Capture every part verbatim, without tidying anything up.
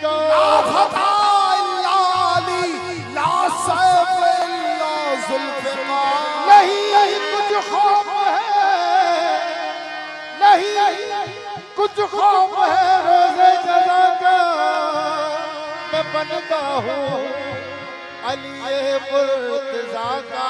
ला फता इल्ला अली, ला सैफ इल्ला जुल्फ़िकार। नहीं कुछ खौफ है, नहीं कुछ खौफ है रोज़े जज़ा का। मैं बनता हूँ अली मुर्तज़ा का।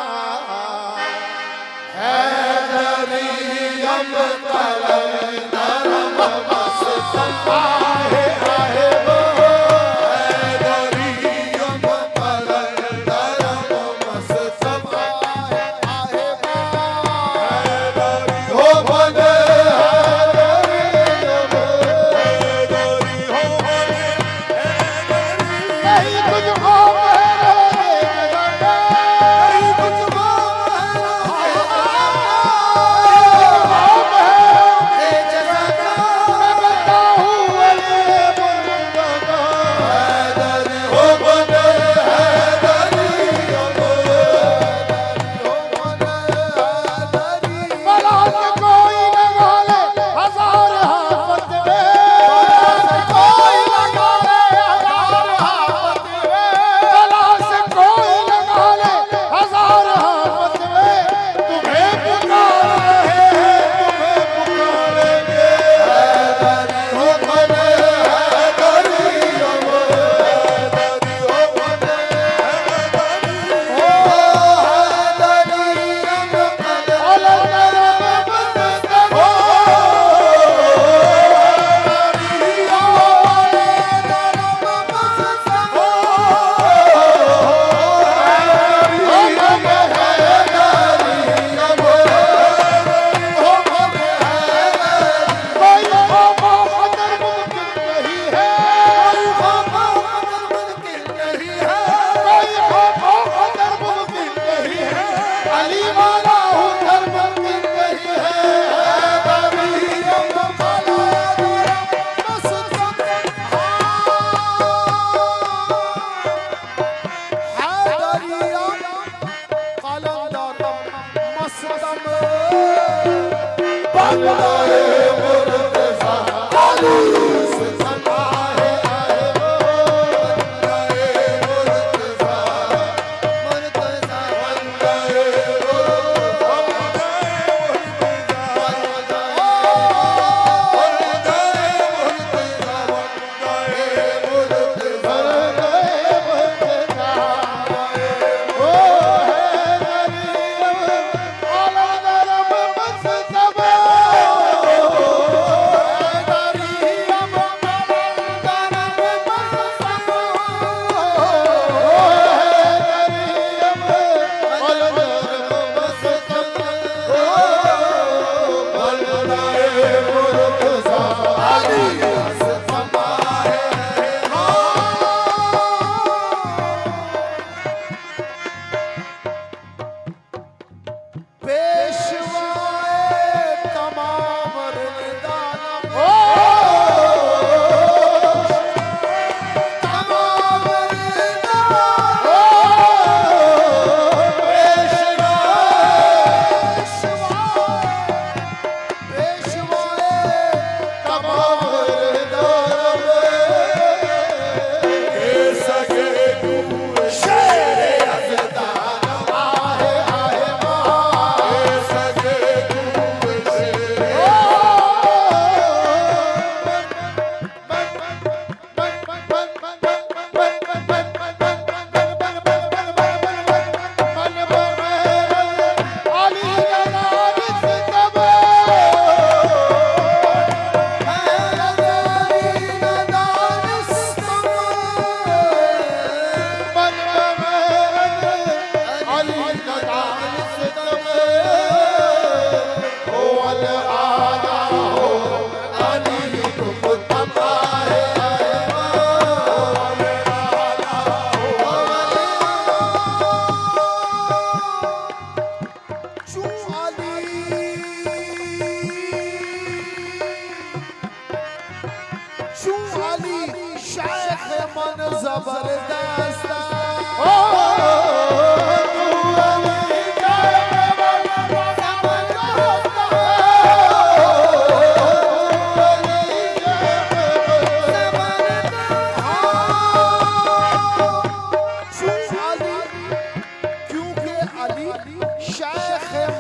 हैदरी हम कलंदर मस्ता है आहे वो, हैदरी हम कलंदर मस्ता है आहे वो, हैदरी हो बने हैदरी हो, हैदरी हो बने हैदरी। नहीं कुछ खौफ है रोज़े जज़ा का, नहीं कुछ खौफ है मैं बनता हूँ अली मुर्तज़ा का। हैदरी हो बने हैदरी हो, हो बने हैदरी। भला से कोई लगा ले हजार हाफत में, कोई लगा ले हजार हाफत में, भला से कोई लगा ले हजार हाफत में। तुम्हें पुकार रहे हैं, तुम्हें पुकारेंगे हैदरी हो बने हैदरी हो, हैदरी हो बने हैदरी हो, हैदरी हम कलंदर मुर्तज़ा हो, हैदरी हो कलंदर मस्ता हो, हैदरी हम हैदरी हम हो बने हैदरी। कोई खौफ खतर मुमकिन नहीं है, कोई खौफ खतर मुमकिन नहीं है, कोई खौफ खतर मुमकिन नहीं है। अली वाला हूँ घर मुमकिन नहीं है। हैदरी हम कलंदर मस्ता हैदरी हम कलंदर मस्ता बंदाए मुर्तज़ा अली सुल्तान आहे आहे वो, बंदाए मुर्तज़ा मुर्तज़ा बंदाए वो, बंदाए मुर्तज़ा बंदाए मुर्तज़ा बंदाए मुर्तज़ा। ओ हैदरी कलंदर मुर्तज़ा।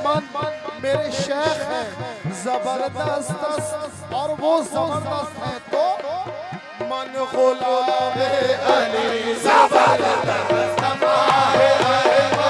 मन मेरे शेख हैं जबरदस्त और वो जबरदस्त है तो मन गुलाम अली जबरदस्त है।